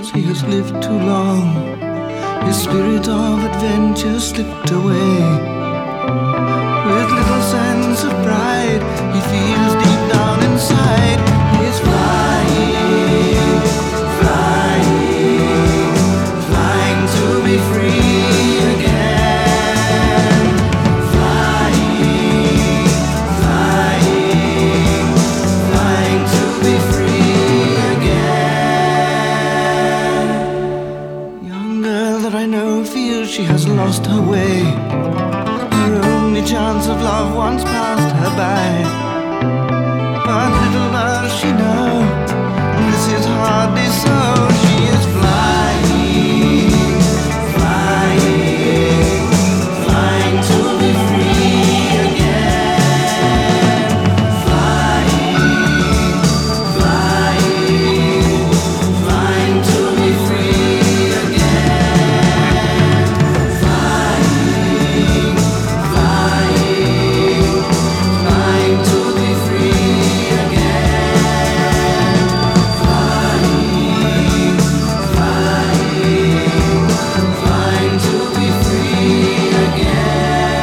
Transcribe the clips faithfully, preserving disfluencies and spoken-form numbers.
knows he has lived too long. His spirit of adventure slipped away. With little sense of pride, he feels deep down inside he is flying, flying, flying to be free again. Flying, flying, flying to be free again. Young girl that I know feels she has lost her way. Her only chance of love once passed her by. But little does she know, this is hardly so. She is flying, flying, flying to be free again. Flying, flying, flying to be free again. Flying, flying, flying to be free again. Flying, flying, flying to be free again.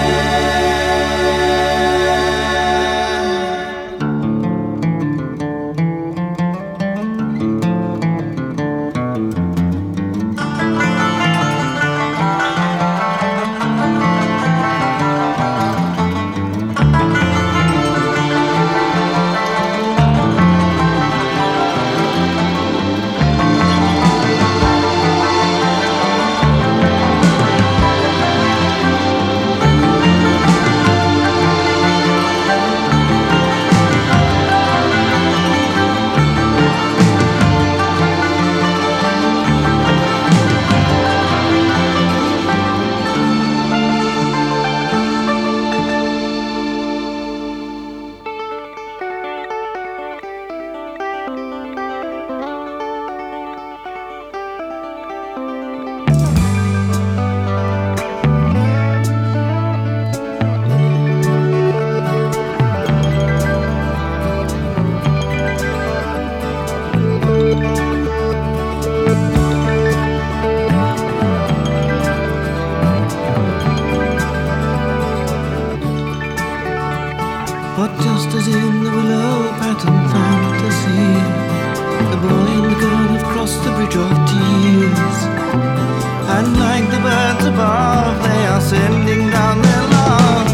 But just as in the willow pattern fantasy, the boy and the girl have crossed the bridge of tears. And like the birds above, they are sending down their love.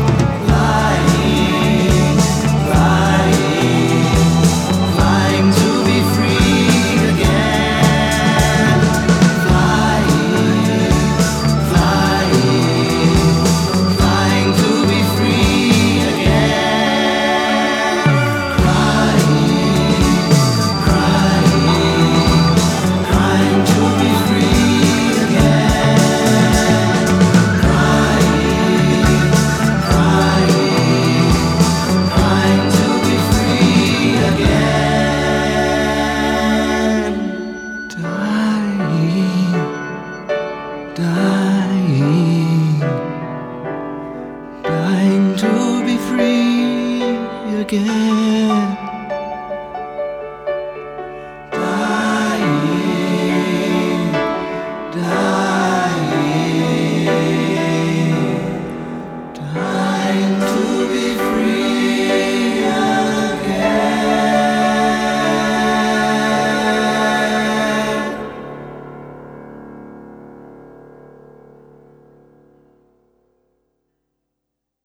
Flying, flying, flying to be free again. Flying, flying, flying to be free again. Crying, crying, crying to be free again. Crying, crying, crying to be free again. Dying, dying, dying to be free again.